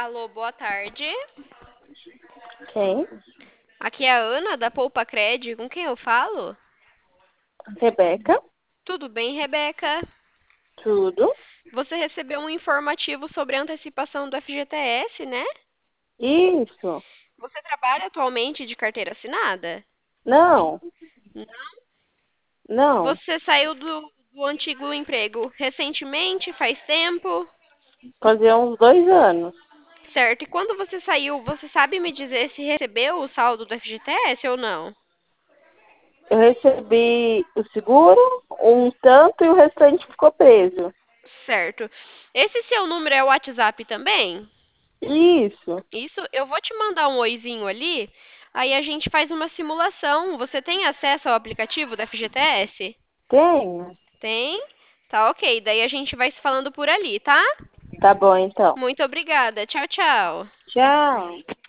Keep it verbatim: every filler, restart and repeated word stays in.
Alô, boa tarde. Quem? Aqui é a Ana, da Poupa Cred. Com quem eu falo? Rebeca? Tudo bem, Rebeca? Tudo? Você recebeu um informativo sobre a antecipação do F G T S, né? Isso. Você trabalha atualmente de carteira assinada? Não, não. Você saiu do, do antigo emprego recentemente, faz tempo? Fazia uns dois anos. Certo. E quando você saiu, você sabe me dizer se recebeu o saldo do F G T S ou não? Eu recebi o seguro, um tanto e o restante ficou preso. Certo. Esse seu número é o WhatsApp também? Isso. Isso, eu vou te mandar um oizinho ali, aí a gente faz uma simulação. Você tem acesso ao aplicativo da F G T S? Tenho. Tem? Tá ok, daí a gente vai se falando por ali, tá? Tá bom, então. Muito obrigada. Tchau, tchau. Tchau.